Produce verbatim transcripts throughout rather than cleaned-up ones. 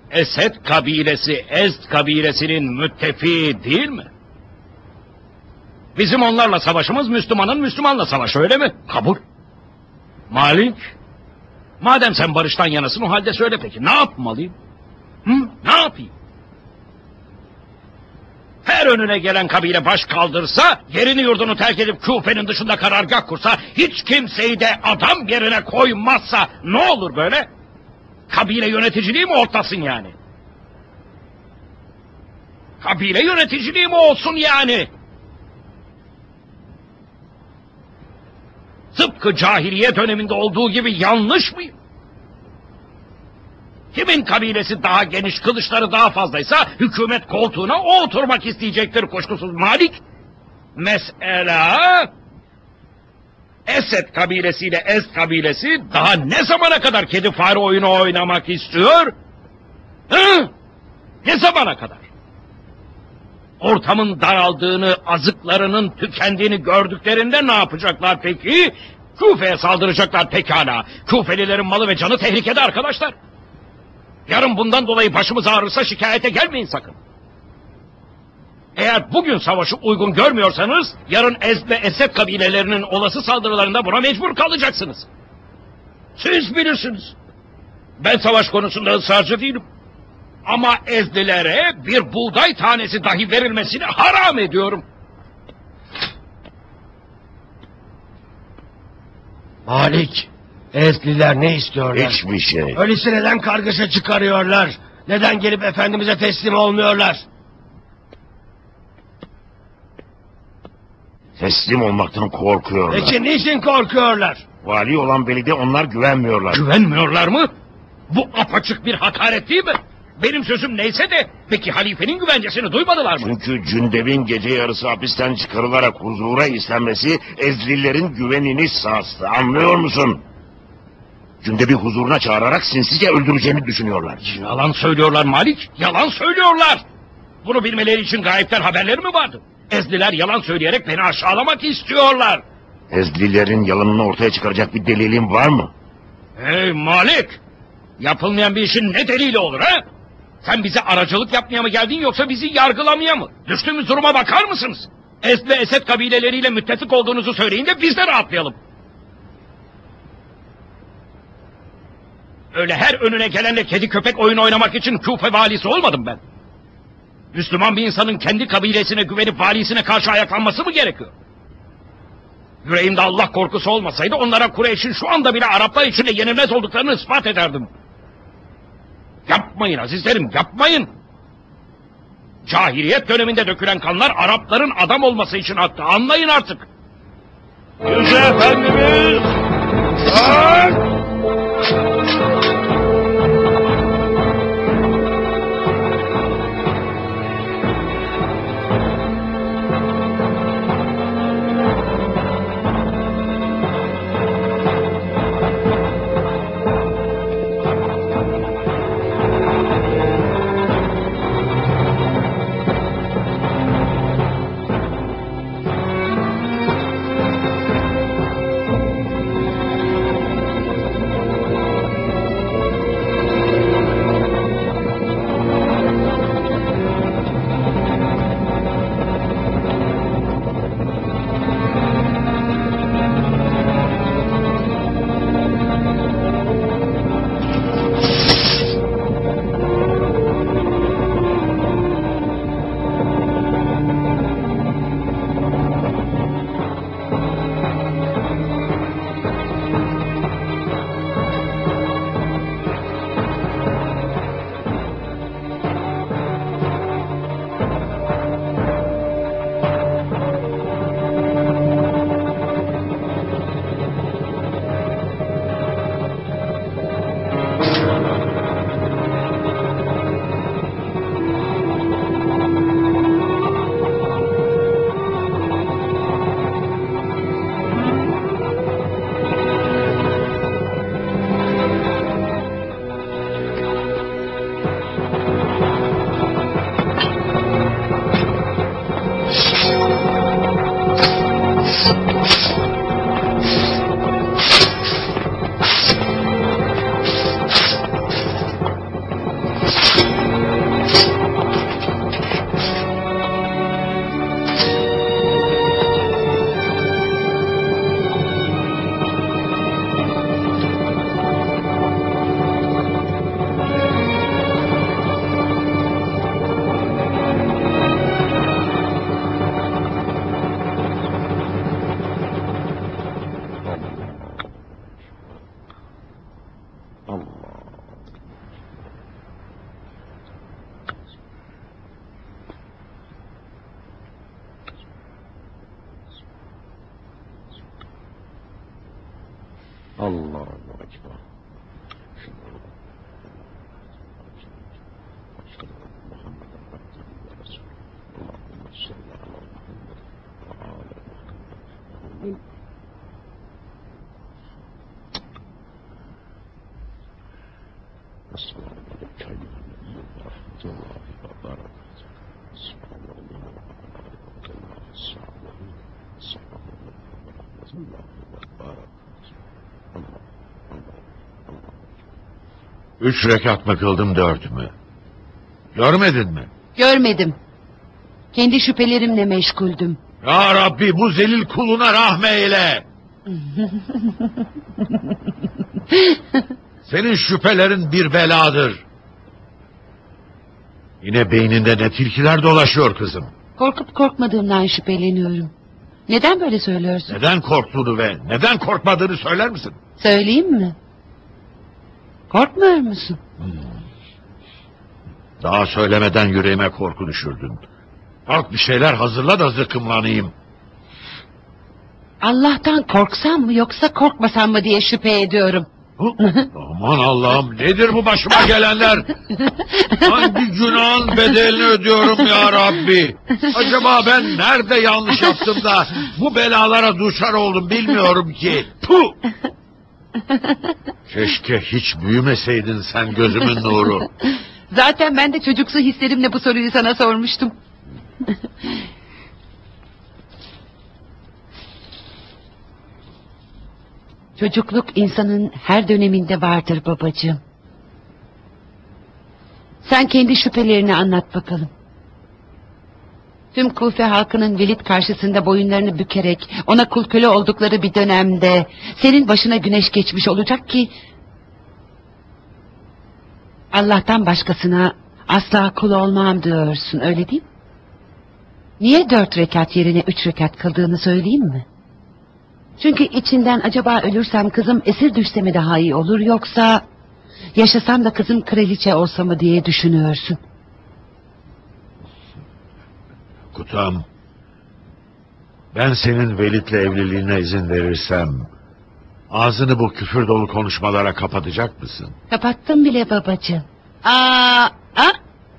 Esed kabilesi Ezd kabilesinin müttefiği değil mi? Bizim onlarla savaşımız Müslümanın Müslümanla savaşı, öyle mi? Kabul. Malik, madem sen barıştan yanasın, o halde söyle peki, ne yapmalıyım? Hı? Ne yapayım? Her önüne gelen kabile baş kaldırsa, yerini yurdunu terk edip Küfe'nin dışında karargah kursa, hiç kimseyi de adam yerine koymazsa ne olur böyle? Kabile yöneticiliği mi ortasın yani? Kabile yöneticiliği mi olsun yani? Tıpkı cahiliye döneminde olduğu gibi yanlış mıyım? Kimin kabilesi daha geniş, kılıçları daha fazlaysa hükümet koltuğuna o oturmak isteyecektir kuşkusuz Malik. Mesela Esed kabilesiyle Ezd kabilesi daha ne zamana kadar kedi fare oyunu oynamak istiyor? Hı? Ne zamana kadar? Ortamın daraldığını, azıklarının tükendiğini gördüklerinde ne yapacaklar peki? Küfe'ye saldıracaklar pekala. Küfelilerin malı ve canı tehlikede arkadaşlar. Yarın bundan dolayı başımız ağrırsa şikayete gelmeyin sakın. Eğer bugün savaşı uygun görmüyorsanız, yarın Ezd ve Esed kabilelerinin olası saldırılarında buna mecbur kalacaksınız. Siz bilirsiniz. Ben savaş konusunda ısrarcı değilim. Ama Ezdilere bir buğday tanesi dahi verilmesini haram ediyorum. Malik, Ezliler ne istiyorlar? Hiçbir şey. Öyleyse neden kargaşa çıkarıyorlar? Neden gelip Efendimiz'e teslim olmuyorlar? Teslim olmaktan korkuyorlar. Peki niçin korkuyorlar? Vali olan Velid'e onlar güvenmiyorlar. Güvenmiyorlar mı? Bu apaçık bir hakaret değil mi? Benim sözüm neyse de peki halifenin güvencesini duymadılar mı? Çünkü Cündeb'in gece yarısı hapisten çıkarılarak huzura istenmesi Ezlilerin güvenini sarstı. Anlıyor musun? Cündeb'i huzuruna çağırarak sinsice öldüreceğini düşünüyorlar. Yalan söylüyorlar Malik, yalan söylüyorlar. Bunu bilmeleri için gayipten haberleri mi vardı? Ezliler yalan söyleyerek beni aşağılamak istiyorlar. Ezlilerin yalanını ortaya çıkaracak bir delilin var mı? Hey Malik! Yapılmayan bir işin ne delili olur ha? Sen bize aracılık yapmaya mı geldin yoksa bizi yargılamaya mı? Düştüğümüz duruma bakar mısınız? Ezd ve Esed kabileleriyle müttefik olduğunuzu söyleyin de biz de rahatlayalım. Öyle her önüne gelenle kedi köpek oyun oynamak için Küfe valisi olmadım ben. Müslüman bir insanın kendi kabilesine güvenip valisine karşı ayaklanması mı gerekiyor? Yüreğimde Allah korkusu olmasaydı onlara Kureyş'in şu anda bile Araplar içinde yenilmez olduklarını ispat ederdim. Yapmayın azizlerim, yapmayın. Cahiliyet döneminde dökülen kanlar Arapların adam olması için attı. Anlayın artık. Yüce Efendimiz! Aa! Allahu Ekber. Üç rekat mı kıldım, dört mü? Görmedin mi? Görmedim. Kendi şüphelerimle meşguldüm. Ya Rabbi, bu zelil kuluna rahmeyle. Senin şüphelerin bir beladır. Yine beyninde ne tilkiler dolaşıyor kızım. Korkup korkmadığımdan şüpheleniyorum. Neden böyle söylüyorsun? Neden korktuğunu ve neden korkmadığını söyler misin? Söyleyeyim mi? Korkmuyor musun? Hmm. Daha söylemeden yüreğime korku düşürdün. Kalk bir şeyler hazırla da zıkkımlanayım. Allah'tan korksam mı yoksa korkmasam mı diye şüphe ediyorum. Aman Allah'ım, nedir bu başıma gelenler? Hangi günahın bedelini ödüyorum ya Rabbi? Acaba ben nerede yanlış yaptım da bu belalara duçar oldum bilmiyorum ki. Puh! Keşke hiç büyümeseydin sen gözümün nuru. Zaten ben de çocuksu hislerimle bu soruyu sana sormuştum. Çocukluk insanın her döneminde vardır babacığım. Sen kendi şüphelerini anlat bakalım. Tüm Kufe halkının Velid karşısında boyunlarını bükerek ona kul köle oldukları bir dönemde senin başına güneş geçmiş olacak ki Allah'tan başkasına asla kul olmam diyorsun, öyle değil mi? Niye dört rekat yerine üç rekat kıldığını söyleyeyim mi? Çünkü içinden acaba ölürsem kızım esir düşse mi daha iyi olur, yoksa yaşasam da kızım kraliçe olsa mı diye düşünüyorsun. Kutam, ben senin Velid'le evliliğine izin verirsem ağzını bu küfür dolu konuşmalara kapatacak mısın? Kapattım bile babacığım. Aa, a?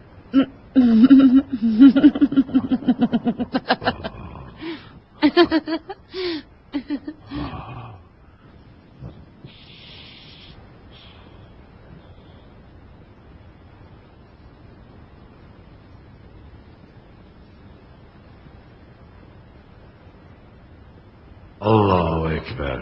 Allahu Ekber.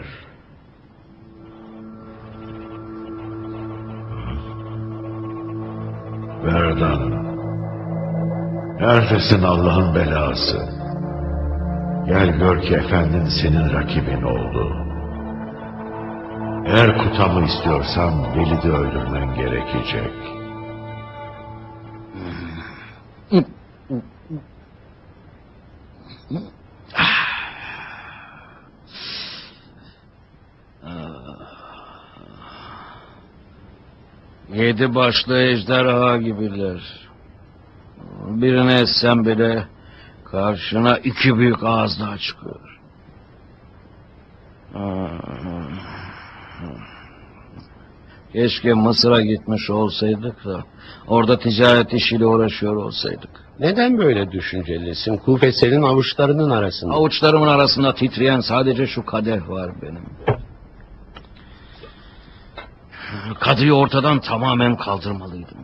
Verdan, neredesin Allah'ın belası? Gel gör ki efendin senin rakibin oldu. Eğer Kutam'ı istiyorsan Velid'i öldürmen gerekecek. Yedi başlı ejderha gibiler. Birini etsen bile karşına iki büyük ağız daha çıkıyor. Keşke Mısır'a gitmiş olsaydık da orada ticaret işiyle uğraşıyor olsaydık. Neden böyle düşüncelisin? Kufe senin avuçlarının arasında. Avuçlarımın arasında titreyen sadece şu kadeh var benim. Kadıyı ortadan tamamen kaldırmalıydım.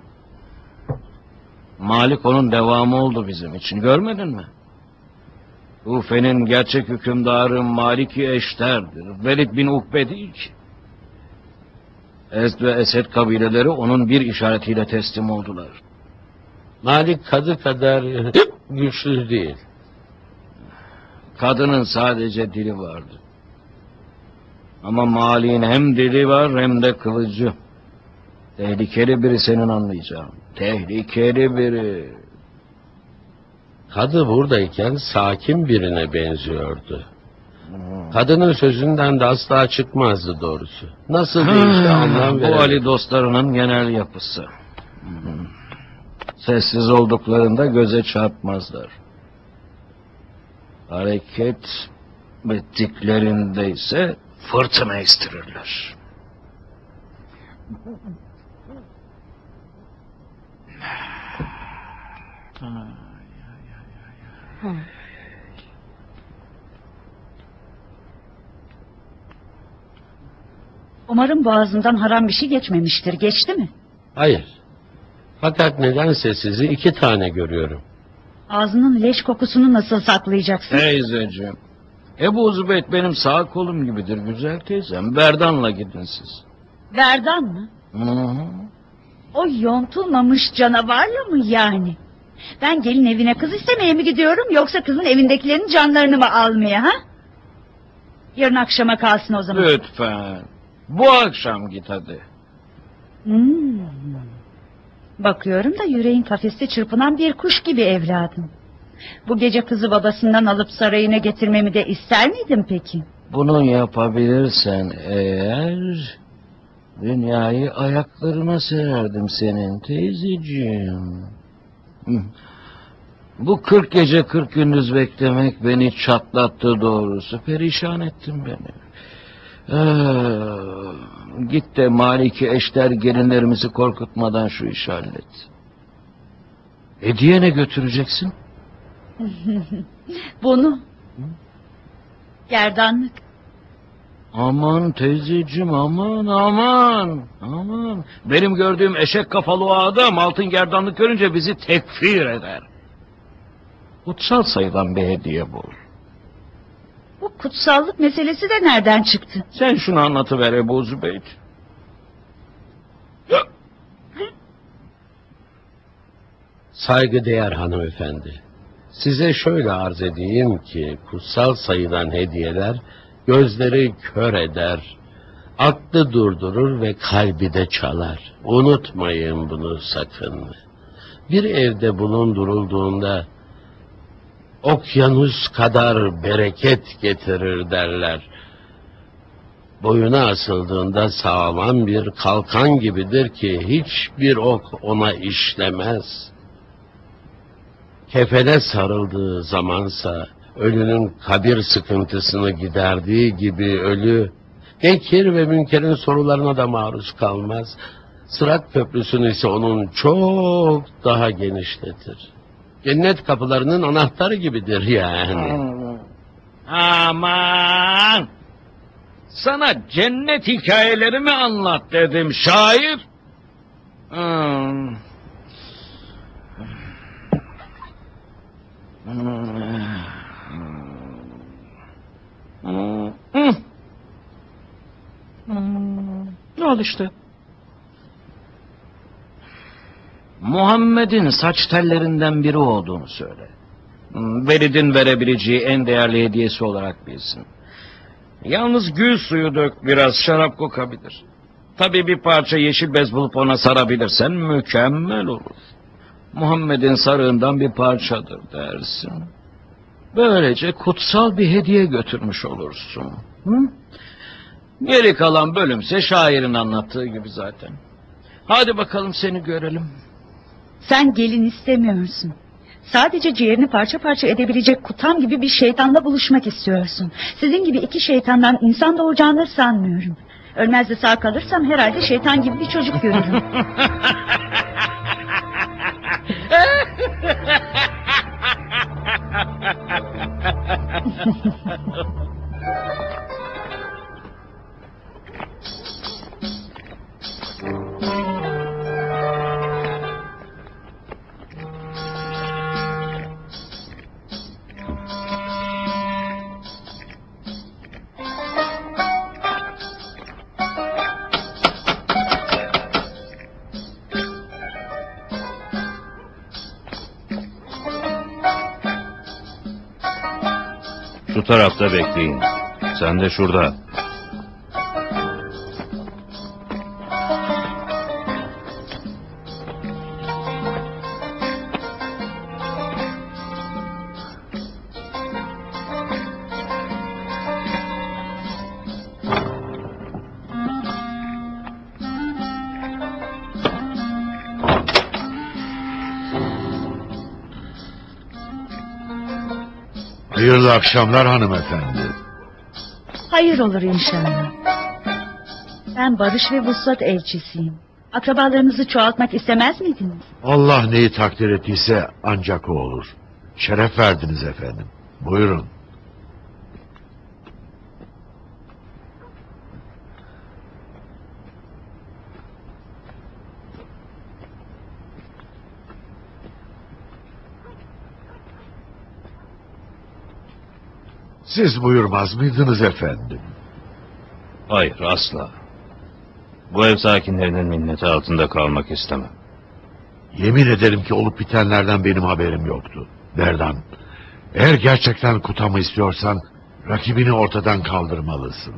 Malik onun devamı oldu bizim için, görmedin mi? Kufe'nin gerçek hükümdarı Maliki Eşter'dir. Velid bin Ukbe değil ki. Ezd ve Esed kabileleri onun bir işaretiyle teslim oldular. Malik kadı kadar güçsüz değil. Kadının sadece dili vardı. Ama Malik'in hem dili var hem de kılıcı. Tehlikeli biri, senin anlayacağın. Tehlikeli biri. Kadı buradayken sakin birine benziyordu. Kadının sözünden de asla çıkmazdı doğrusu. Nasıl değişti anlam Bu veremedim. Ali dostlarının genel yapısı. Sessiz olduklarında göze çarpmazlar. Hareket ettiklerinde ise fırtına estirirler. Umarım boğazından haram bir şey geçmemiştir. Geçti mi? Hayır. Fakat nedense sizi iki tane görüyorum. Ağzının leş kokusunu nasıl saklayacaksın? Teyzeciğim. Ebu Zübeyt benim sağ kolum gibidir güzel teyzem. Berdan'la gidin siz. Verdan mı? Hı hı. O yontulmamış canavarla mı yani? Ben gelin evine kız istemeye mi gidiyorum, yoksa kızın evindekilerin canlarını mı almaya, ha? Yarın akşama kalsın o zaman. Lütfen. Bu akşam git hadi. Hmm. Bakıyorum da yüreğin kafeste çırpınan bir kuş gibi evladım. Bu gece kızı babasından alıp sarayına getirmemi de ister miydin peki? Bunu yapabilirsen eğer... dünyayı ayaklarına sererdim senin teyzeciğim. Hı. Bu kırk gece kırk gündüz beklemek beni çatlattı doğrusu. Perişan ettin beni. Ee, git de Maliki Eşter gelinlerimizi korkutmadan şu işi hallet. Hediye ne götüreceksin? Bunu. Gerdanlık. Aman teyzeciğim, aman aman aman. Benim gördüğüm eşek kafalı o adam altın gerdanlık görünce bizi tekfir eder. Kutsal sayılan bir hediye bu. Bu kutsallık meselesi de nereden çıktı? Sen şunu anlatıver Ebu Zübeyt. Saygıdeğer hanımefendi, size şöyle arz edeyim ki kutsal sayılan hediyeler gözleri kör eder, aklı durdurur ve kalbi de çalar. Unutmayın bunu sakın. Bir evde bulundurulduğunda okyanus kadar bereket getirir derler. Boyuna asıldığında sağlam bir kalkan gibidir ki hiçbir ok ona işlemez. Kefene sarıldığı zamansa ölünün kabir sıkıntısını giderdiği gibi ölü, Nekir ve Münker'in sorularına da maruz kalmaz. Sırat köprüsünü ise onun çok daha genişletir. Cennet kapılarının anahtarı gibidir yani. Aman! Sana cennet hikayeleri mi anlat dedim şair? Hmm. Al işte. Muhammed'in saç tellerinden biri olduğunu söyle. Velid'in verebileceği en değerli hediyesi olarak bilsin. Yalnız gül suyu dök, biraz şarap kokabilir. Tabii bir parça yeşil bez bulup ona sarabilirsen mükemmel olur. Muhammed'in sarığından bir parçadır dersin. Böylece kutsal bir hediye götürmüş olursun. Hı? Geri kalan bölümse şairin anlattığı gibi zaten. Hadi bakalım seni görelim. Sen gelin istemiyorsun. Sadece ciğerini parça parça edebilecek Kutam gibi bir şeytanla buluşmak istiyorsun. Sizin gibi iki şeytandan insan doğacağını sanmıyorum. Ölmez de sağ kalırsam herhalde şeytan gibi bir çocuk görürüm. Şu tarafta bekleyin. Sen de şurada. Hayırlı akşamlar hanımefendi. Hayır olur inşallah. Ben barış ve vuslat elçisiyim. Akrabalarınızı çoğaltmak istemez miydiniz? Allah neyi takdir ettiyse ancak o olur. Şeref verdiniz efendim. Buyurun. Siz buyurmaz mıydınız efendim? Hayır, asla. Bu ev sakinlerinin minneti altında kalmak istemem. Yemin ederim ki olup bitenlerden benim haberim yoktu. Berdan, eğer gerçekten Kutam'ı istiyorsan rakibini ortadan kaldırmalısın.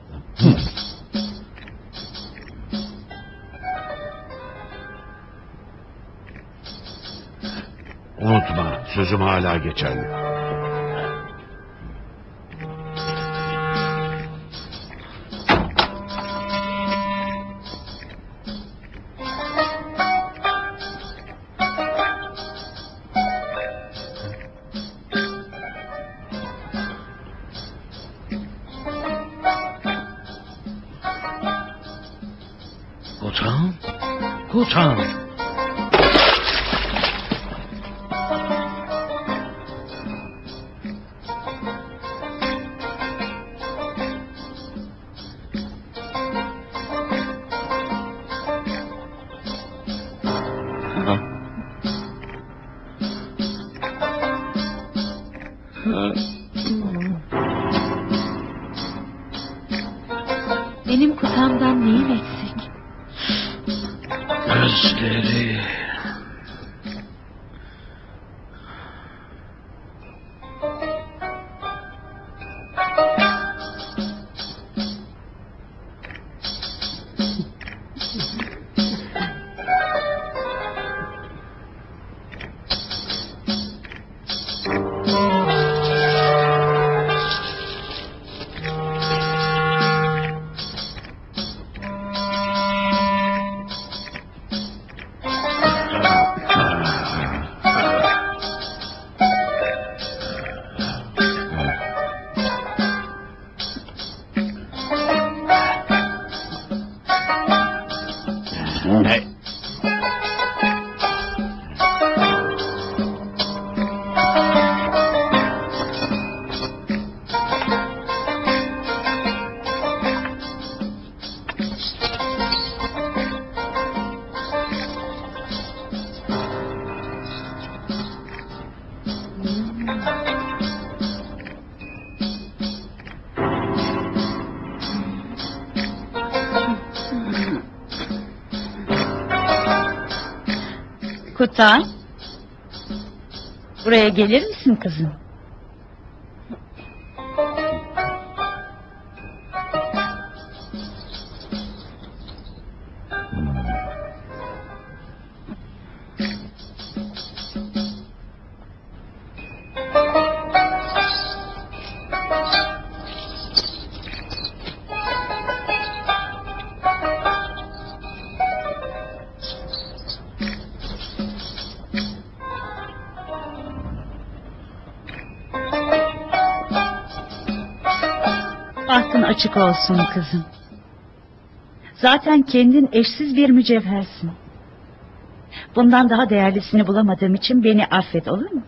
Unutma, sözüm hala geçerli. Kutam, Kutam. Benim kutamdan neyim eksik? Gözleri. Hey. Kutam, buraya gelir misin kızım? Bahtın açık olsun kızım. Zaten kendin eşsiz bir mücevhersin. Bundan daha değerlisini bulamadığım için beni affet, olur mu?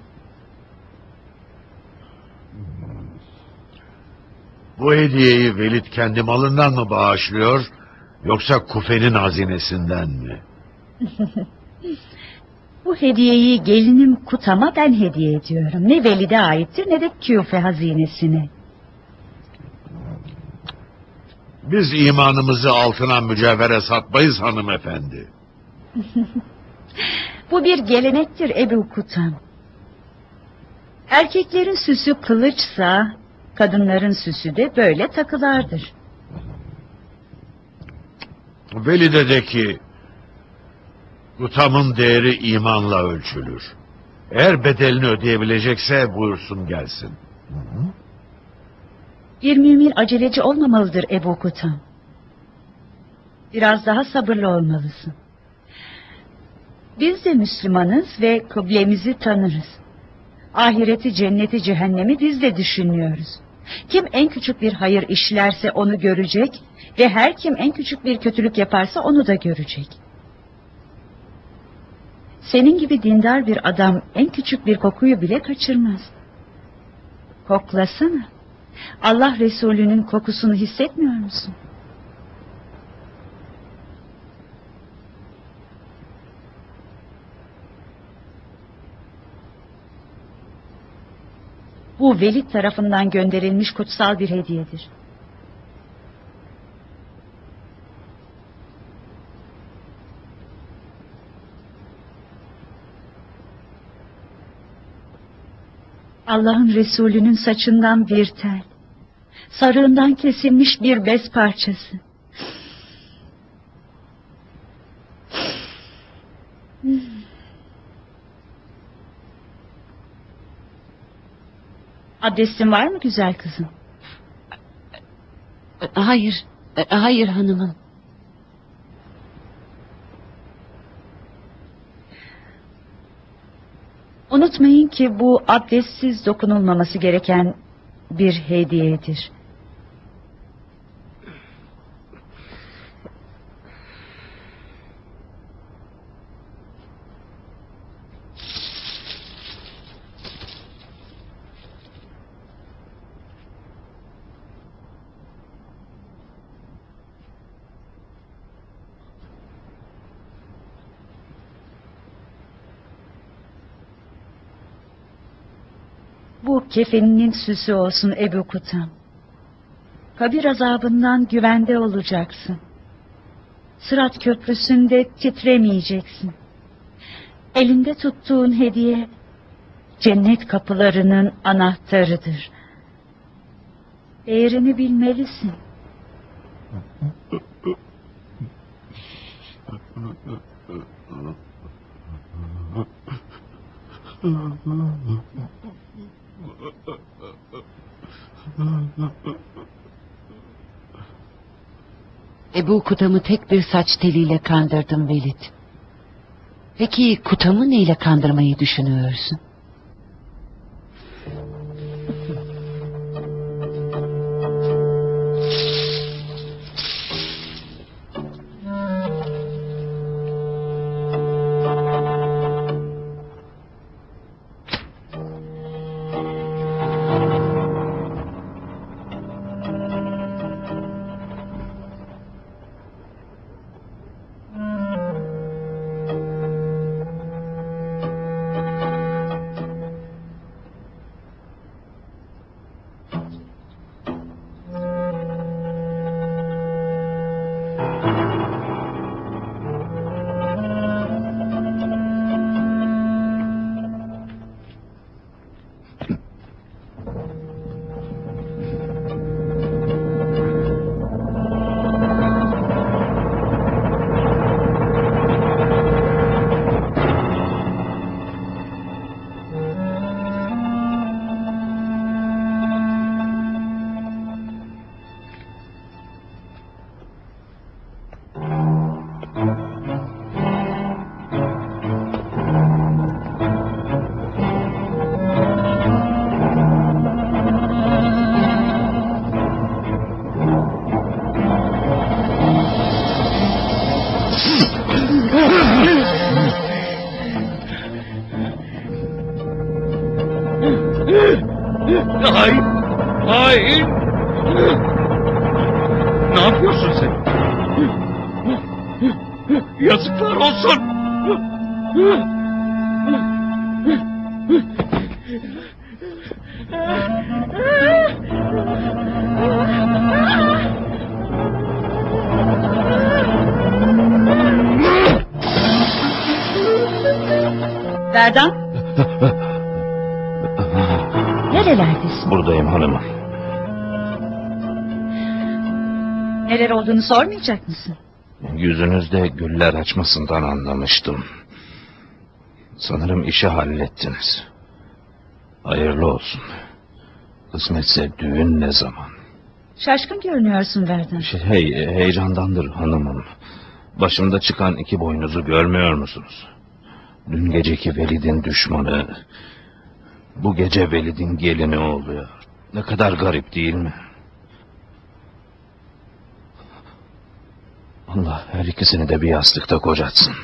Bu hediyeyi Velid kendi malından mı bağışlıyor, yoksa Kufe'nin hazinesinden mi? Bu hediyeyi gelinim Kutam'a ben hediye ediyorum. Ne Velid'e aittir ne de Küfe hazinesine. Biz imanımızı altına mücevhere satmayız hanımefendi. Bu bir gelenektir Ebu Kutam. Erkeklerin süsü kılıçsa, kadınların süsü de böyle takılardır. Velid'e de ki, Kutam'ın değeri imanla ölçülür. Eğer bedelini ödeyebilecekse buyursun gelsin. Hı hı. Bir mümin aceleci olmamalıdır Ebu Kutam. Biraz daha sabırlı olmalısın. Biz de Müslümanız ve kıblemizi tanırız. Ahireti, cenneti, cehennemi biz de düşünüyoruz. Kim en küçük bir hayır işlerse onu görecek ve her kim en küçük bir kötülük yaparsa onu da görecek. Senin gibi dindar bir adam en küçük bir kokuyu bile kaçırmaz. Koklasana. Allah Resulü'nün kokusunu hissetmiyor musun? Bu Velid tarafından gönderilmiş kutsal bir hediyedir. Allah'ın Resulü'nün saçından bir tel, sarığından kesilmiş bir bez parçası. Hmm. Adresin var mı güzel kızım? Hayır, hayır hanımım. Unutmayın ki bu abdestsiz dokunulmaması gereken bir hediyedir. Bu kefeninin süsü olsun Ebu Kutam. Kabir azabından güvende olacaksın. Sırat köprüsünde titremeyeceksin. Elinde tuttuğun hediye cennet kapılarının anahtarıdır. Değerini bilmelisin. Ebu Kutam'ı tek bir saç teliyle kandırdım Velid. Peki Kutam'ı neyle kandırmayı düşünüyorsun? Hayır, hayır. Ne yapıyorsun sen? Yazıklar olsun. Berdan? Nerelerdesin? Buradayım hanımım. Neler olduğunu sormayacak mısın? Yüzünüzde güller açmasından anlamıştım. Sanırım işi hallettiniz. Hayırlı olsun. Kısmetse düğün ne zaman? Şaşkın görünüyorsun Berdan. Şey, hey, heyecandandır hanımım. Başımda çıkan iki boynuzu görmüyor musunuz? Dün geceki Velid'in düşmanı, bu gece Velid'in gelini oluyor. Ne kadar garip değil mi? Allah her ikisini de bir yastıkta kocatsın.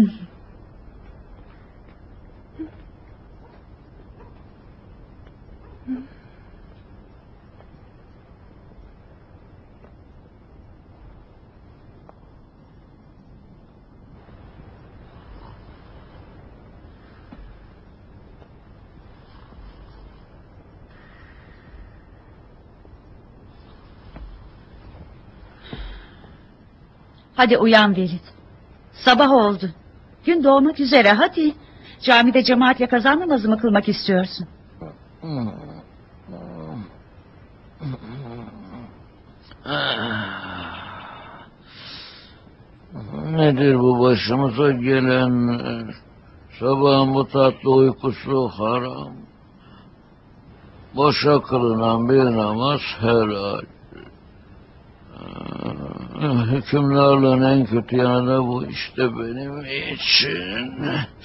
Hadi uyan Velid. Sabah oldu. Gün doğmak üzere, hadi. Camide cemaatle kaza namazı mı kılmak istiyorsun? Nedir bu başımıza gelen? Sabahın bu tatlı uykusu haram. Boşa kılınan bir namaz helal. Hükümlerle en kötü yanı da bu işte benim için.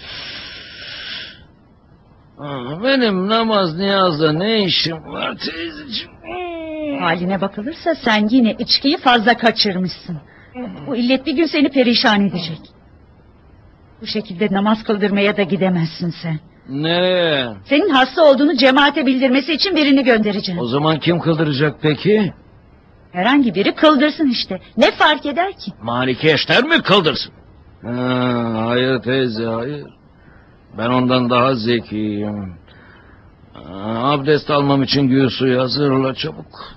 Benim namaz niyazda ne işim var teyzeciğim? Haline bakılırsa sen yine içkiyi fazla kaçırmışsın. Bu illet bir gün seni perişan edecek. Bu şekilde namaz kıldırmaya da gidemezsin sen. Ne? Senin hasta olduğunu cemaate bildirmesi için birini göndereceğim. O zaman kim kıldıracak peki? Herhangi biri kıldırsın işte. Ne fark eder ki? Malike Eşter mi kıldırsın? Ha, hayır teyze, hayır. Ben ondan daha zekiyim. Ha, abdest almam için gül suyu hazırla çabuk.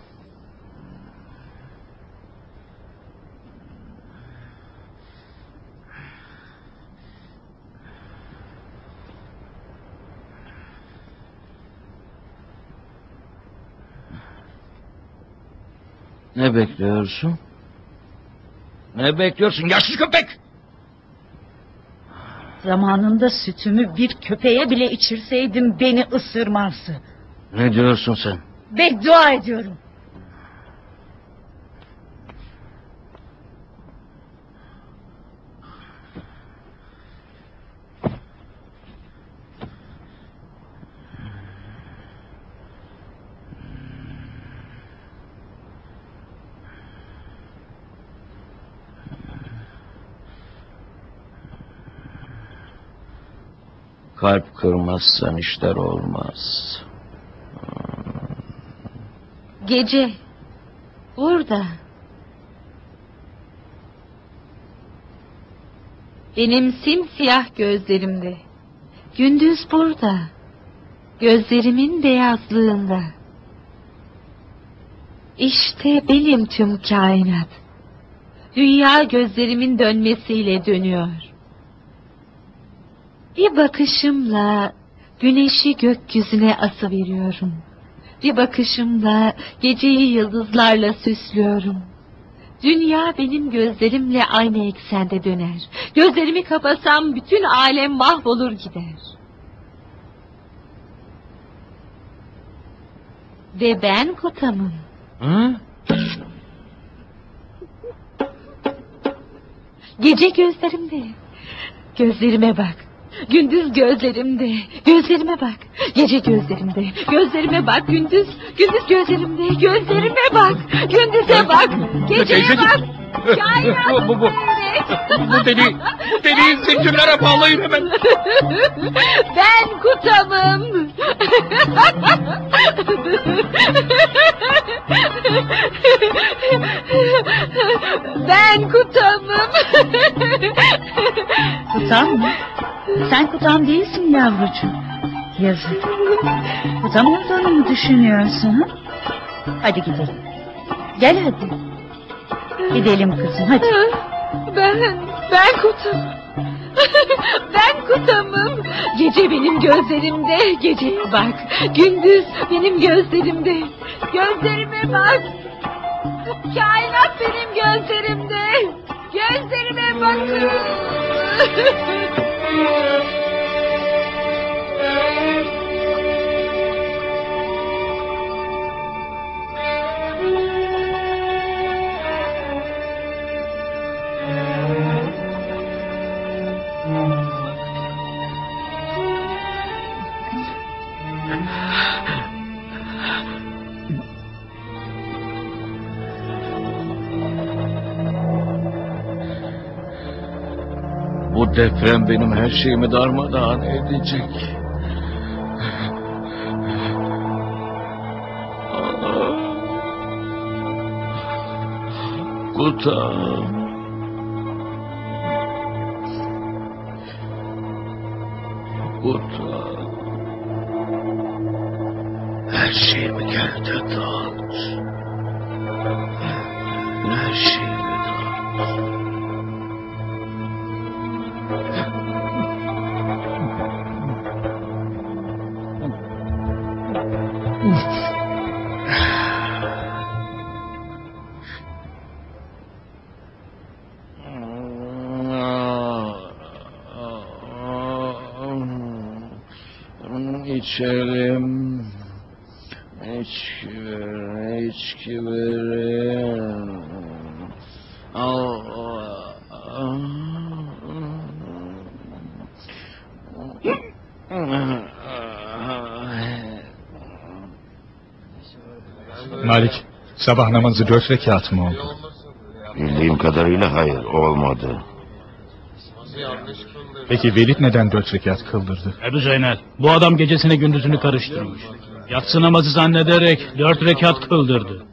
Ne bekliyorsun? Ne bekliyorsun yaşlı köpek? Zamanında sütümü bir köpeğe bile içirseydim beni ısırmazdı. Ne diyorsun sen? Beddua ediyorum. Kalp kırmazsan işler olmaz. Gece burada. Benim simsiyah gözlerimde. Gündüz burada. Gözlerimin beyazlığında. İşte benim tüm kainat. Dünya gözlerimin dönmesiyle dönüyor. Bir bakışımla güneşi gökyüzüne asıveriyorum. Bir bakışımla geceyi yıldızlarla süslüyorum. Dünya benim gözlerimle aynı eksende döner. Gözlerimi kapasam bütün alem mahvolur gider. Ve ben Kutam'ım. Hı? Gece gözlerimde. Gözlerime bak. Gündüz gözlerimde. Gözlerime bak. Gece gözlerimde. Gözlerime bak. Gündüz. Gündüz gözlerimde. Gözlerime bak. Gündüze bak. Geceye bak. Kainat Bu, bu, bu. Bu deli, bu deliyi zincirlere bağlayın hemen. Ben Kutam'ım. Ben Kutam'ım. Kutam mı? Sen Kutam değilsin yavrucuğum. Yazık. Kutam olduğunu mu düşünüyorsun? Ha? Hadi gidelim. Gel hadi. Gidelim kızım hadi. Ben, ben Kutam. Ben Kutam'ım. Gece benim gözlerimde. Geceye bak. Gündüz benim gözlerimde. Gözlerime bak. Kainat benim gözlerimde. Gözlerime bakın. Bu deprem benim her şeyimi darmadağın edecek. Kutam. Kutam. Her şeyimi geldi dağıt. Her şeyimi dağıt. İçelim. İçki ver, içki verin. Allah. Malik, sabah namazı dört rekat mı oldu? Bildiğim kadarıyla hayır, olmadı. Peki Velid neden dört rekat kıldırdı? Ebu Zeynel, bu adam gecesine gündüzünü karıştırmış. Yatsı namazı zannederek dört rekat kıldırdı.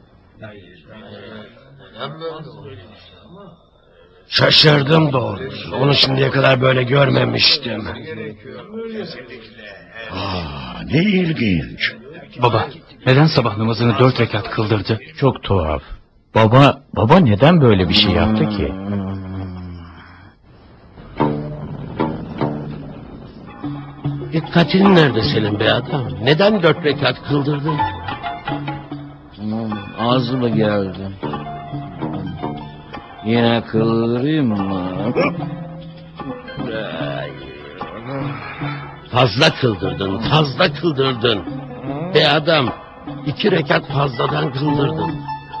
Şaşırdım doğrusu. Onu şimdiye kadar böyle görmemiştim. Aa, ne ilginç. Baba, neden sabah namazını dört rekat kıldırdı? Çok tuhaf. Baba, baba neden böyle bir şey yaptı ki? Dikkatin nerede senin be adam? Neden dört rekat kıldırdın? Az mı geldi? Yine kıldırayım mı? Fazla kıldırdın, fazla kıldırdın. Be adam, iki rekat fazladan kıldırdın.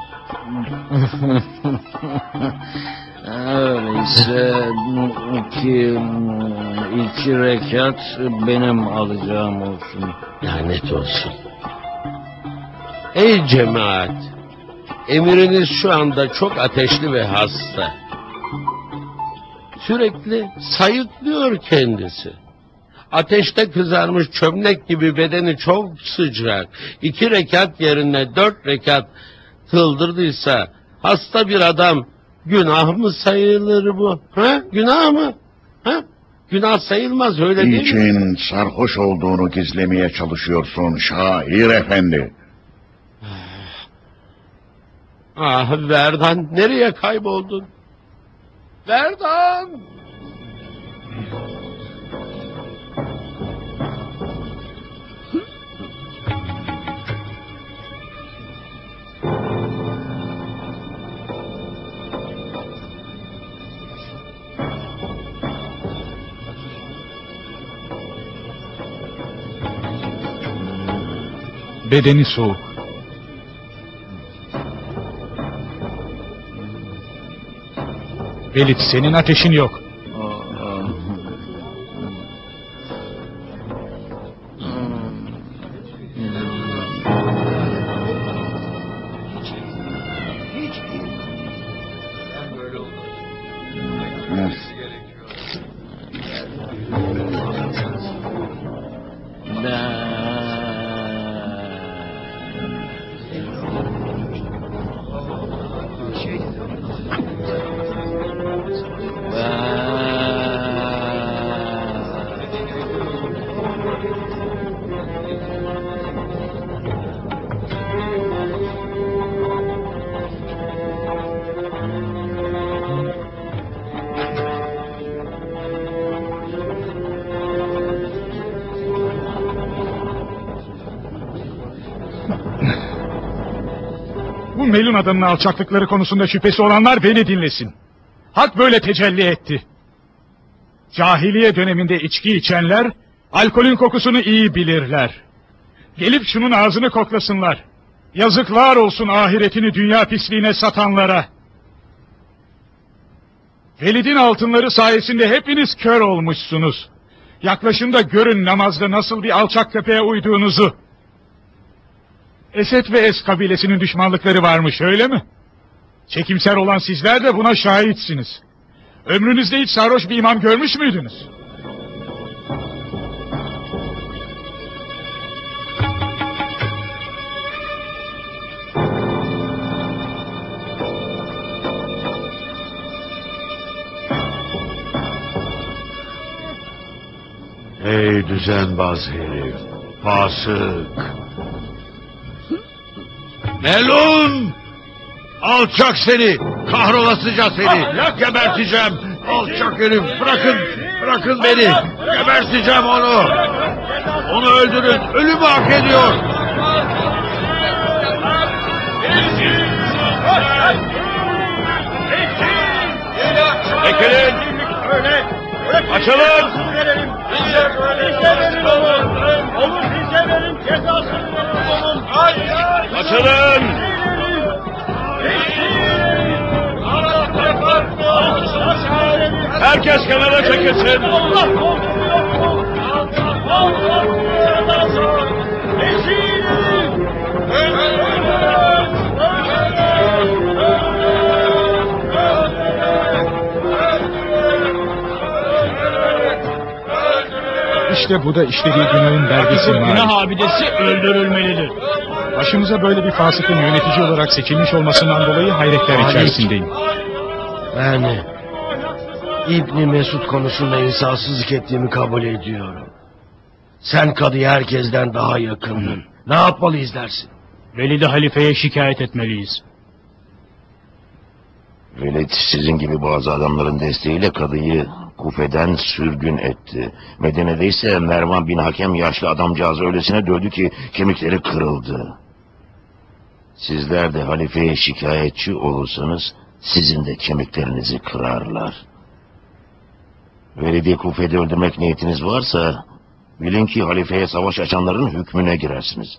Öyleyse iki, iki rekat benim alacağım olsun. Lanet olsun. Ey cemaat! Emiriniz şu anda çok ateşli ve hasta. Sürekli sayıklıyor kendisi. Ateşte kızarmış çömlek gibi bedeni çok sıcak. İki rekat yerine dört rekat kıldırdıysa hasta bir adam günah mı sayılır bu? Ha? Günah mı? Ha? Günah sayılmaz öyle değil mi? Niçin sarhoş olduğunu gizlemeye çalışıyorsun şair efendi? Ah Verdan, nereye kayboldun? Verdan! Bedeni soğuk. Velid, senin ateşin yok. Bu Melun adamın alçaklıkları konusunda şüphesi olanlar beni dinlesin. Hak böyle tecelli etti. Cahiliye döneminde içki içenler alkolün kokusunu iyi bilirler. Gelip şunun ağzını koklasınlar. Yazıklar olsun ahiretini dünya pisliğine satanlara. Velid'in altınları sayesinde hepiniz kör olmuşsunuz. Yaklaşın da görün namazda nasıl bir alçak köpeğe uyduğunuzu. Esed ve Es kabilesinin düşmanlıkları varmış öyle mi? Çekimser olan sizler de buna şahitsiniz. Ömrünüzde hiç sarhoş bir imam görmüş müydünüz? Ey düzenbaz herif, fasık. Melun! Alçak seni, kahrolasıca seni, geberteceğim. Alçak herif, bırakın, bırakın beni, geberteceğim onu. Onu öldürün, ölümü hak ediyor. Çekilin! Açılın! Bize verin onu! Onu bize verin, cezasını verin onun! Açılın! Herkes kenara çekilsin! İşte bu da işlediği günahın vergisi. Günah abidesi öldürülmelidir. Başımıza böyle bir fasıkın yönetici olarak seçilmiş olmasından dolayı hayretler Halit. içerisindeyim. Ben İbni Mesud konusunda insafsızlık ettiğimi kabul ediyorum. Sen kadıya herkesten daha yakındın. Ne yapmalıyız dersin? Velid-i halifeye şikayet etmeliyiz. Velid sizin gibi bazı adamların desteğiyle kadıyı Kufe'den sürgün etti. Medine'de ise Mervan bin Hakem yaşlı adamcağızı öylesine dövdü ki kemikleri kırıldı. Sizler de halifeye şikayetçi olursanız sizin de kemiklerinizi kırarlar. Velid'i Kufe'de öldürmek niyetiniz varsa bilin ki halifeye savaş açanların hükmüne girersiniz.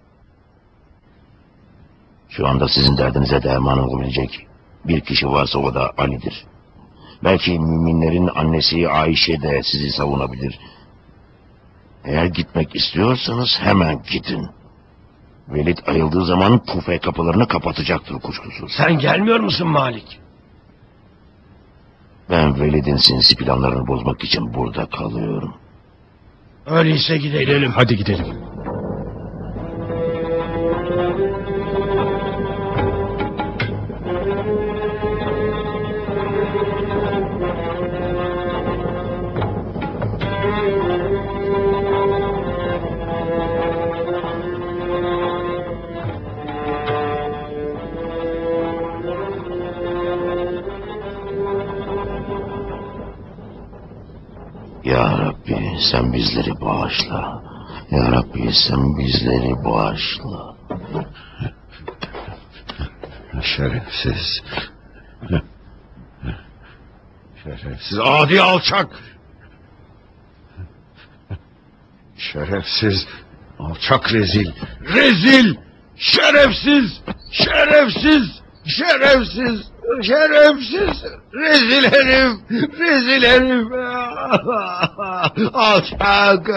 Şu anda sizin derdinize derman olabilecek bir kişi varsa o da Ali'dir. Belki müminlerin annesi Ayşe de sizi savunabilir. Eğer gitmek istiyorsanız hemen gidin. Velid ayıldığı zaman Kufe kapılarını kapatacaktır kuşkusuz. Sen gelmiyor musun Malik? Ben Velid'in sinsi planlarını bozmak için burada kalıyorum. Öyleyse gidelim. Gidelim, hadi gidelim. Ya Rabbi sen bizleri bağışla. Ya Rabbi sen bizleri bağışla. Şerefsiz. Şerefsiz adi alçak. Şerefsiz alçak rezil. Rezil. Şerefsiz. Şerefsiz. Şerefsiz. Şerefsiz. Rezil herif. Rezil herif. Alçak.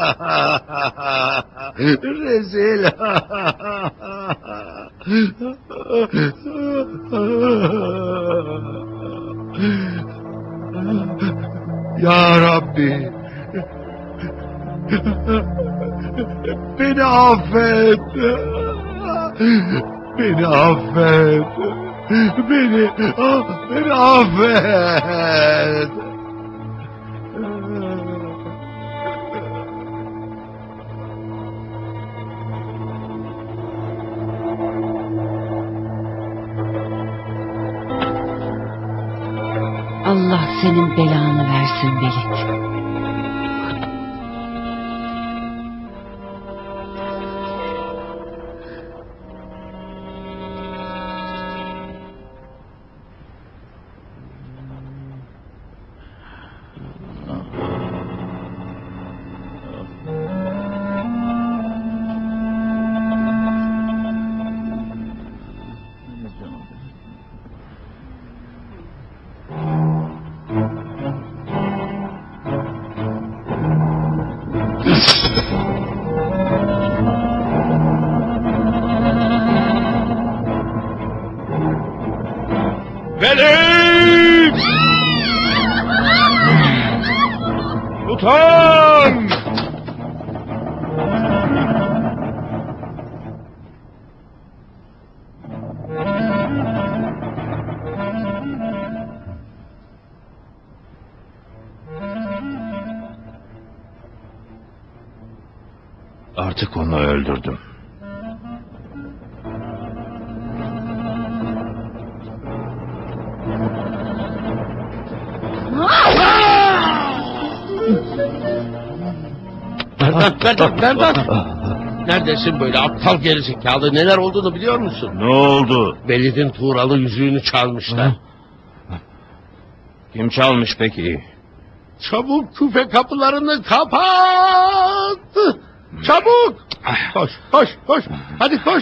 Rezil. Ya Rabbi. Beni affet. Beni affet. Beni, beni affet. Allah senin belanı versin Velid. Sultan! Artık onu öldürdüm. Merdan, Merdan, Merdan! Neredesin böyle aptal gerizekalı? Neler olduğunu biliyor musun? Ne oldu? Velid'in Tuğralı yüzüğünü çalmışlar. Kim çalmış peki? Çabuk küfe kapılarını kapat! Çabuk! Koş, koş, koş! Hadi koş!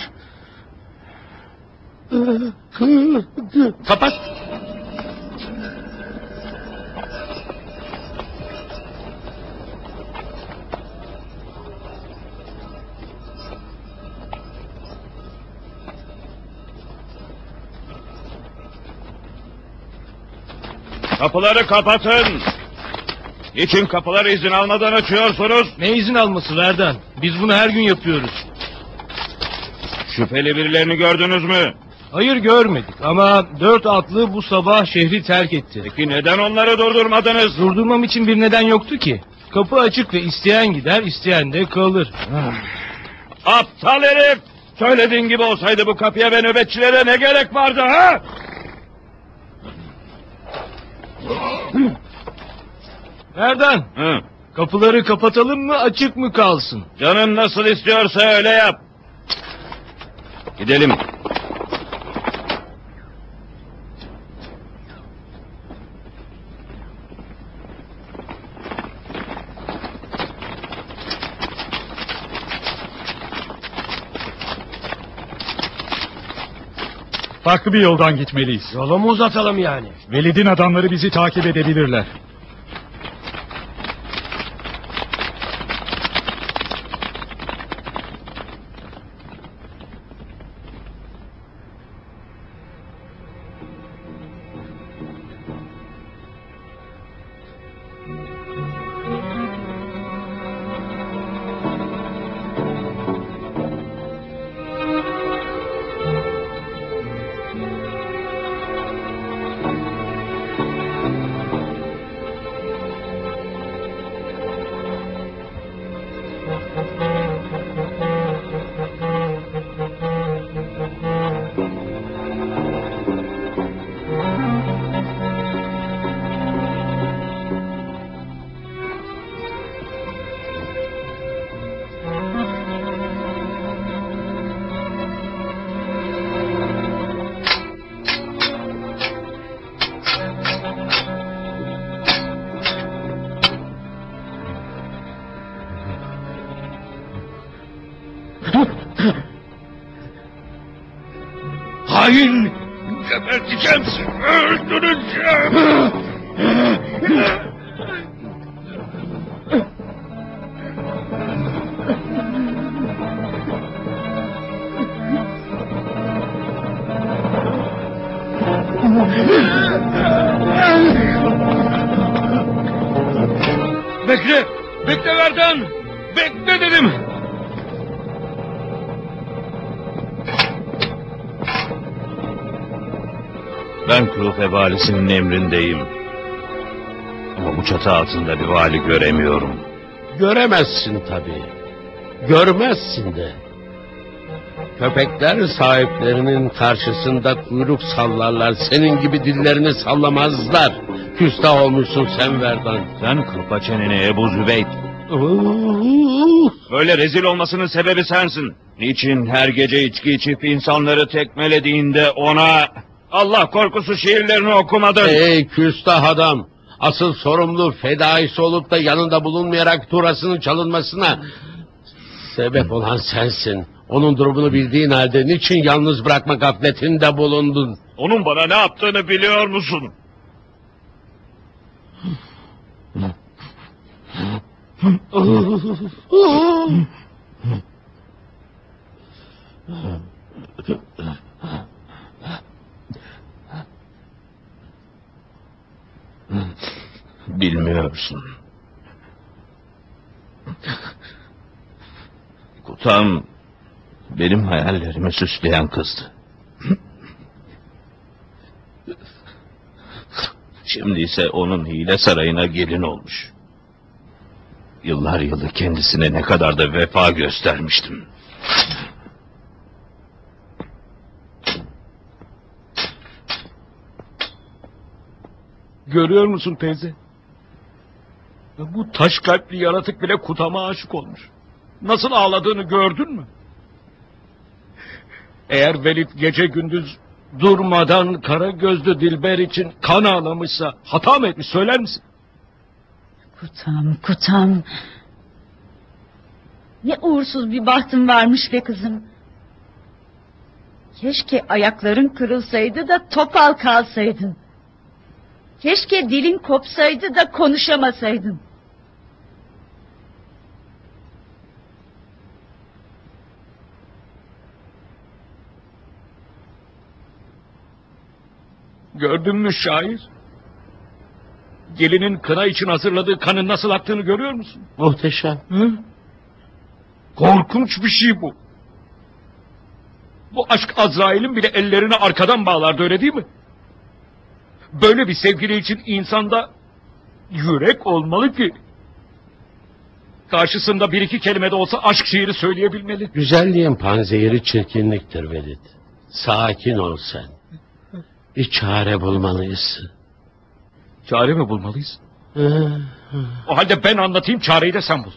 Kapat! Kapıları kapatın. Niçin kapıları izin almadan açıyorsunuz? Ne izin alması Verdan? Biz bunu her gün yapıyoruz. Şüpheli birilerini gördünüz mü? Hayır görmedik ama dört atlı bu sabah şehri terk etti. Peki neden onları durdurmadınız? Durdurmam için bir neden yoktu ki. Kapı açık ve isteyen gider, isteyen de kalır. Aptal herif! Söylediğin gibi olsaydı bu kapıya ve nöbetçilere ne gerek vardı ha? Verdan, Hı. kapıları kapatalım mı açık mı kalsın? Canın nasıl istiyorsa öyle yap. Gidelim. Farklı bir yoldan gitmeliyiz. Yolu mu uzatalım yani? Velid'in adamları bizi takip edebilirler. Hain! Geberteceğim seni, öldüreceğim! Bekle! Bekle Verdan! Bekle dedim! Ben Kurufe valisinin emrindeyim. Ama bu çatı altında bir vali göremiyorum. Göremezsin tabii. Görmezsin de. Köpekler sahiplerinin karşısında kuyruk sallarlar. Senin gibi dillerini sallamazlar. Küstah olmuşsun sen Verdan. Sen kırpa çeneni Ebu Zübeyt. Böyle rezil olmasının sebebi sensin. Niçin her gece içki içip insanları tekmelediğinde ona Allah korkusu şiirlerini okumadın? Ey küstah adam! Asıl sorumlu fedaisi olup da yanında bulunmayarak turasının çalınmasına sebep olan sensin. Onun durumunu bildiğin halde niçin yalnız bırakma gafletinde bulundun? Onun bana ne yaptığını biliyor musun? Bilmiyorsun. Kutam benim hayallerimi süsleyen kızdı. Şimdi ise onun hile sarayına gelin olmuş. Yıllar yılı kendisine ne kadar da vefa göstermiştim. Görüyor musun teyze? Bu taş kalpli yaratık bile Kutam'a aşık olmuş. Nasıl ağladığını gördün mü? Eğer Velid gece gündüz durmadan kara gözlü Dilber için kan ağlamışsa hata mı etmiş söyler misin? Kutam, Kutam. Ne uğursuz bir bahtın varmış be kızım. Keşke ayakların kırılsaydı da topal kalsaydın. Keşke dilin kopsaydı da konuşamasaydın. Gördün mü şair? Gelinin kına için hazırladığı kanın nasıl aktığını görüyor musun? Muhteşem. Hı? Korkunç bir şey bu. Bu aşk Azrail'in bile ellerini arkadan bağlardı, öyle değil mi? Böyle bir sevgili için insanda yürek olmalı ki karşısında bir iki kelime de olsa aşk şiiri söyleyebilmeli. Güzelliğin panzehiri çirkinliktir Velid. Sakin ol sen. Bir çare bulmalıyız. Çare mi bulmalıyız? O halde ben anlatayım, çareyi de sen bul.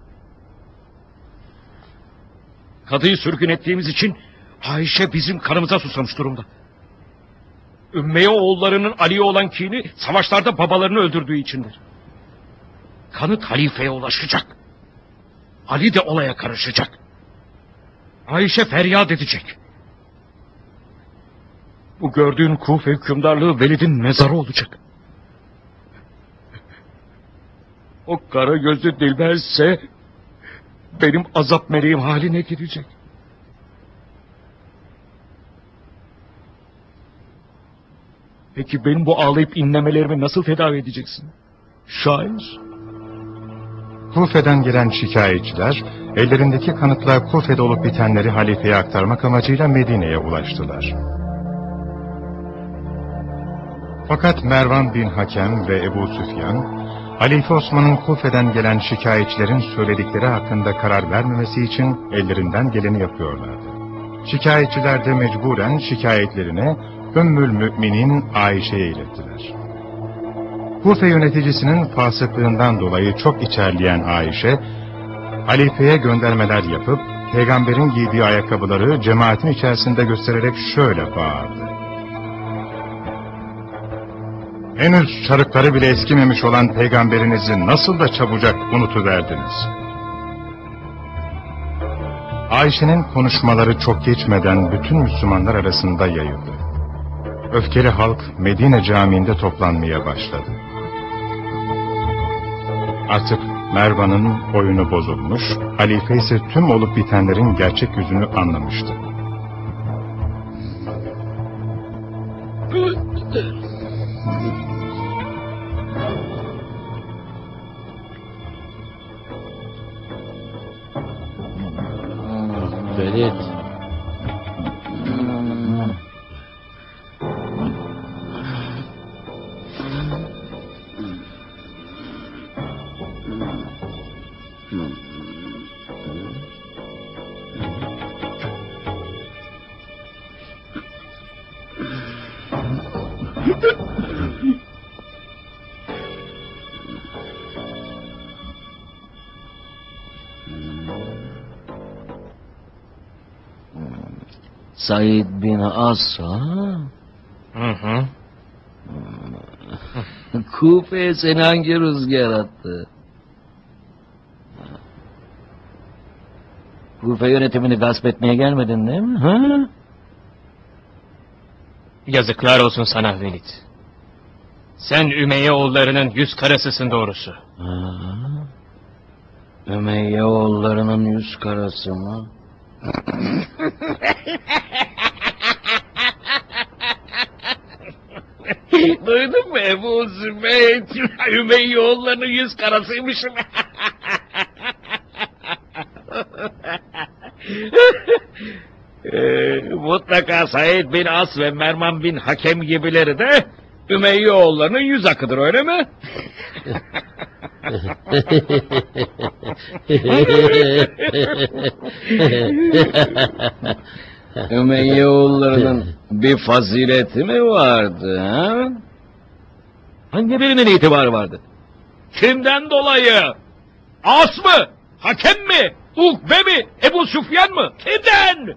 Kadıyı sürgün ettiğimiz için Ayşe bizim kanımıza susamış durumda. Ümmeye oğullarının Ali'ye olan kini savaşlarda babalarını öldürdüğü içindir. Kanıt halifeye ulaşacak. Ali de olaya karışacak. Ayşe feryat edecek. Bu gördüğün Kufe hükümdarlığı Velid'in mezarı olacak. O kara gözlü Dilber ise benim azap meleğim haline girecek. Peki benim bu ağlayıp inlemelerimi nasıl tedavi edeceksin? Şair. Kufe'den gelen şikayetçiler ellerindeki kanıtla Kufe'de olup bitenleri halifeye aktarmak amacıyla Medine'ye ulaştılar. Fakat Mervan bin Hakem ve Ebu Süfyan, Halife Osman'ın Kufe'den gelen şikayetçilerin söyledikleri hakkında karar vermemesi için ellerinden geleni yapıyorlardı. Şikayetçiler de mecburen şikayetlerini Ümmül Müminin Ayşe'ye ilettiler. Kufe yöneticisinin fasıklığından dolayı çok içerleyen Ayşe, halifeye göndermeler yapıp, peygamberin giydiği ayakkabıları cemaatin içerisinde göstererek şöyle bağırdı: "Henüz çarıkları bile eskimemiş olan peygamberinizi nasıl da çabucak unutuverdiniz?" Ayşe'nin konuşmaları çok geçmeden bütün Müslümanlar arasında yayıldı. Öfkeli halk Medine Camii'nde toplanmaya başladı. Artık Mervan'ın oyunu bozulmuş, halife ise tüm olup bitenlerin gerçek yüzünü anlamıştı. Velid. Said bin Asa. Hı hı. Kufe'ye seni hangi rüzgar attı? Kufe yönetimini gasp etmeye gelmedin değil mi? Ha? Yazıklar olsun sana Velid. Sen Ümeyye oğullarının yüz karasısın doğrusu. Ha? Ümeyye oğullarının yüz karası mı? Duydun mu Ebu Zübeyir? Ümeyye oğullarının yüz karasıymışım. Ee, mutlaka Said bin As ve Mervan bin Hakem gibileri de Ümeyye oğullarının yüz akıdır, öyle mi? Ümeyye oğullarının bir fazileti mi vardı ha? Hangi birinin itibarı vardı? Kimden dolayı? As mı? Hakem mi? Ukbe mi? Ebu Süfyan mı? Kimden?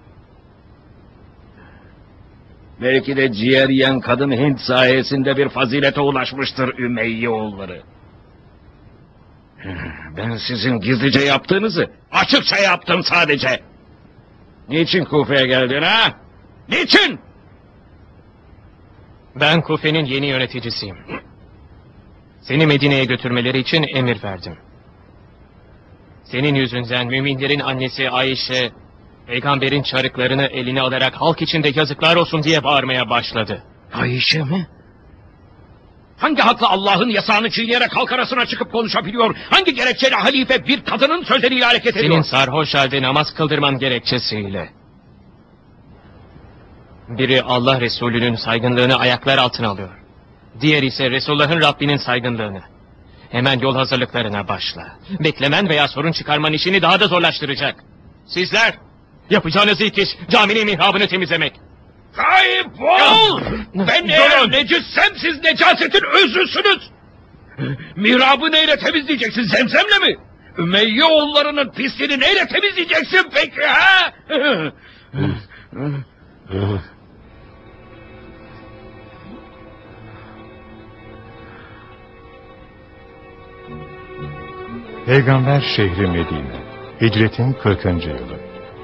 Belki de ciğer yiyen kadın Hint sayesinde bir fazilete ulaşmıştır Ümeyye oğulları. Ben sizin gizlice yaptığınızı açıkça yaptım sadece. Niçin Kufe'ye geldin ha? Niçin? Ben Kufe'nin yeni yöneticisiyim. Seni Medine'ye götürmeleri için emir verdim. Senin yüzünden müminlerin annesi Ayşe, peygamberin çarıklarını eline alarak halk içinde yazıklar olsun diye bağırmaya başladı. Ayşe mi? Hangi hakla Allah'ın yasağını çiğneyerek halk arasına çıkıp konuşabiliyor? Hangi gerekçeyle halife bir kadının sözleriyle hareket ediyor? Senin sarhoş halde namaz kıldırman gerekçesiyle. Biri Allah Resulü'nün saygınlığını ayaklar altına alıyor. Diğer ise Resulullah'ın Rabbinin saygınlığını. Hemen yol hazırlıklarına başla. Beklemen veya sorun çıkarman işini daha da zorlaştıracak. Sizler, yapacağınız ilk iş caminin mihrabını temizlemek. Kaybol! Ben eğer necissem siz necasetin özrüsünüz. Mihrabı neyle temizleyeceksin, zemzemle mi? Ümeyye oğullarının pisliğini neyle temizleyeceksin peki ha? Peygamber şehri Medine, hicretin kırkıncı yılı.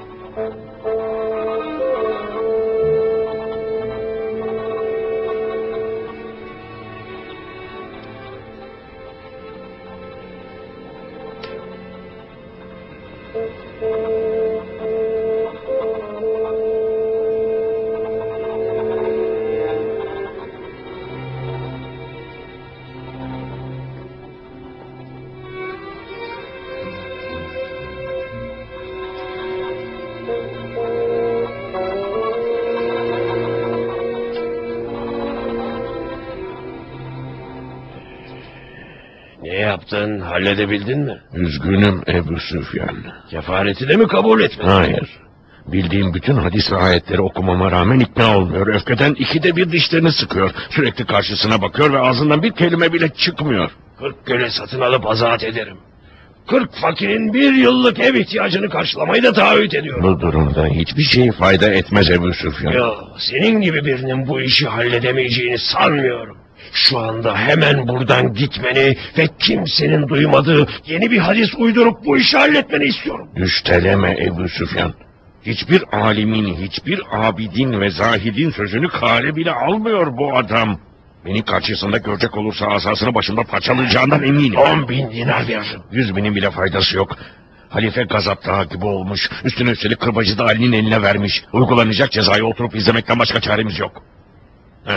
Ne yaptın? Halledebildin mi? Üzgünüm Ebu Süfyan. Kefareti de mi kabul etmedin? Hayır. Bildiğim bütün hadis ve ayetleri okumama rağmen ikna olmuyor. Öfkeden ikide bir dişlerini sıkıyor. Sürekli karşısına bakıyor ve ağzından bir kelime bile çıkmıyor. Kırk köle satın alıp azat ederim. Kırk fakirin bir yıllık ev ihtiyacını karşılamayı da taahhüt ediyorum. Bu durumda hiçbir şey fayda etmez Ebu Süfyan. Yo, senin gibi birinin bu işi halledemeyeceğini sanmıyorum. Şu anda hemen buradan gitmeni ve kimsenin duymadığı yeni bir hadis uydurup bu işi halletmeni istiyorum. Düşteleme Ebu Süfyan. Hiçbir alimin, hiçbir abidin ve zahidin sözünü kale bile almıyor bu adam. Beni karşısında görecek olursa asasını başımda parçalayacağından eminim. On bin dinar veririm. Yüz binin bile faydası yok. Halife gazap dağı gibi olmuş. Üstüne üstelik kırbacı da Ali'nin eline vermiş. Uygulanacak cezayı oturup izlemekten başka çaremiz yok. Heh.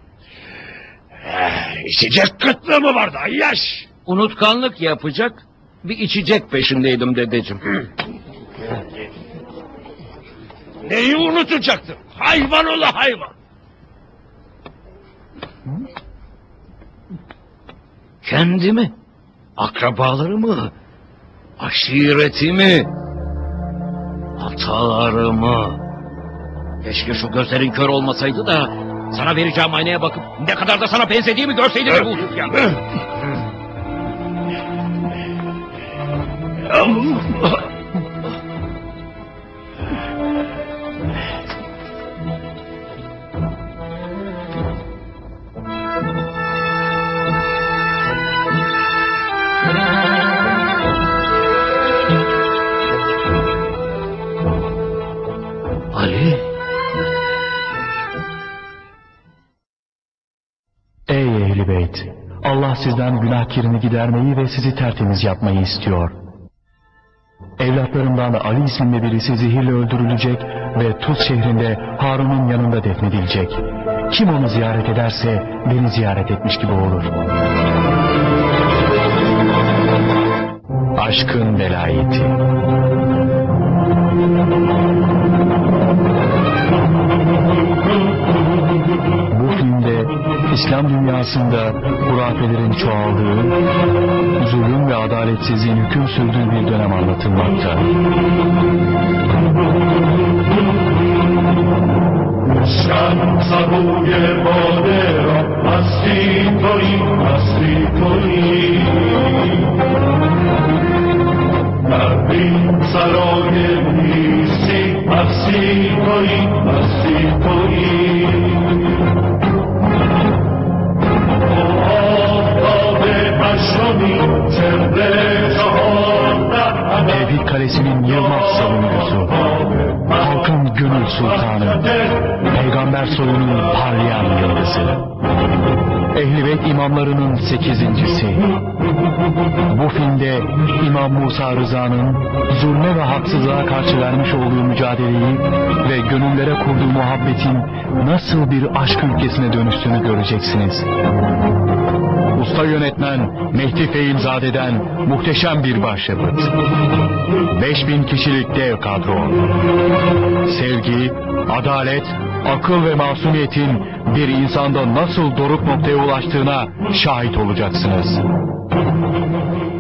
Eh, içecek kıtlığı mı vardı Ayyaş? Unutkanlık yapacak bir içecek peşindeydim dedeciğim. Neyi unutacaktım? Hayvan ola hayvan. Kendimi, akrabalarımı, aşiretimi, hatalarımı. Keşke şu gözlerin kör olmasaydı da sana vereceğim aynaya bakıp ne kadar da sana benzediğimi görseydin Ebu Süfyan. Ali. Ey Ehl-i Beyt! Allah sizden günah kirini gidermeyi ve sizi tertemiz yapmayı istiyor. Evlatlarımdan Ali isimli birisi zehirle öldürülecek ve Tuz şehrinde Harun'un yanında defnedilecek. Kim onu ziyaret ederse beni ziyaret etmiş gibi olur. Aşkın velayeti. İslam dünyasında hurafelerin çoğaldığı, zulüm ve adaletsizliğin hüküm sürdüğü bir dönem anlatılmakta. شمسبوی باده را مستی تویی مستی تویی در این سرای نیستی مستی تویی مستی تویی آفتاب مشرمی چهره چهار Tevhid Kalesi'nin Yılmaz savunucusu, halkın gönül sultanı, peygamber soyunun parlayan yıldızı, Ehl-i Beyt imamlarının sekizincisi. Bu filmde İmam Musa Rıza'nın zulme ve haksızlığa karşı vermiş olduğu mücadeleyi ve gönüllere kurduğu muhabbetin nasıl bir aşk ülkesine dönüştüğünü göreceksiniz. Usta yönetmen Mehdi Fehimzade'den muhteşem bir başyapıt. beş bin kişilik dev kadro. Sevgi, adalet, akıl ve masumiyetin bir insanda nasıl doruk noktaya ulaştığına şahit olacaksınız.